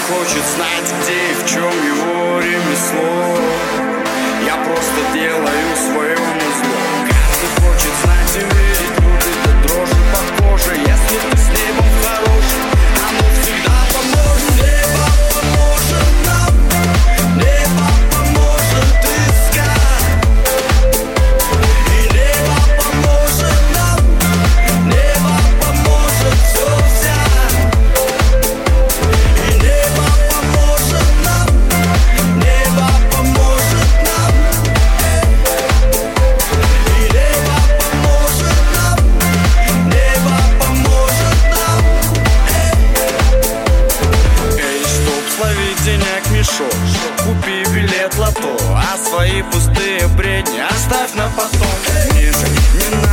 хочет знать, где и в чем его ремесло. Я просто делаю своему зло. Каждый хочет знать и верить, любит до дрожи по коже. Если ты с небом хорош, оно всегда поможет. Небо поможет нам, небо поможет искать. И небо поможет нам, небо поможет все взять. И небо поможет нам, небо поможет нам. И небо поможет нам, небо поможет нам. Эй, чтоб словить денег мешок, купи билет лото, а свои пустые бредни оставь на потом. Мне же не надо